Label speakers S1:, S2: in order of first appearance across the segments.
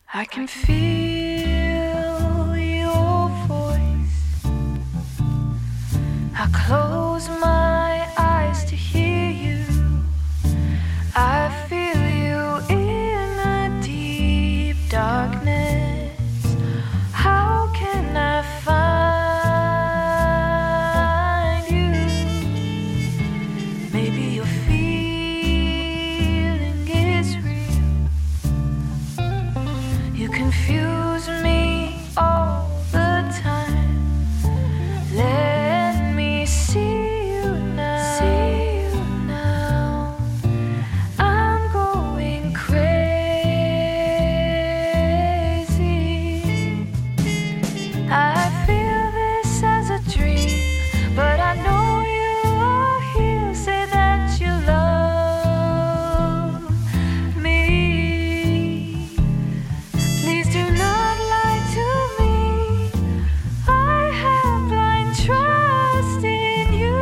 S1: I can feel your voice. I close my eyes to hear you. I feel you in a deep darkness. How can I find you? Maybe your feeling is real. You confuse me all the time. Let me see you now. I'm going crazy. I feel this as a dream, but I know you are here. Say that you love me. Please do not lie to me. I have blind trust in you.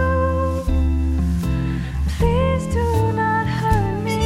S1: Please do not hurt me.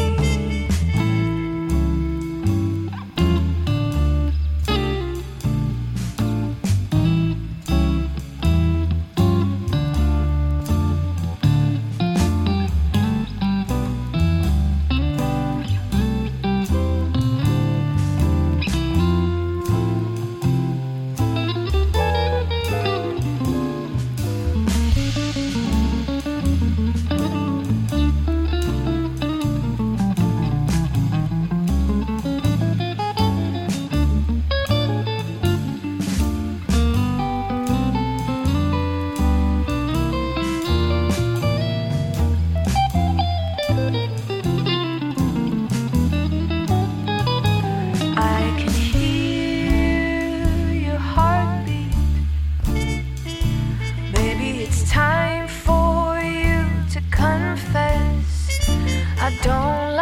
S1: I can hear your heartbeat. Baby, it's time for you to confess. I don't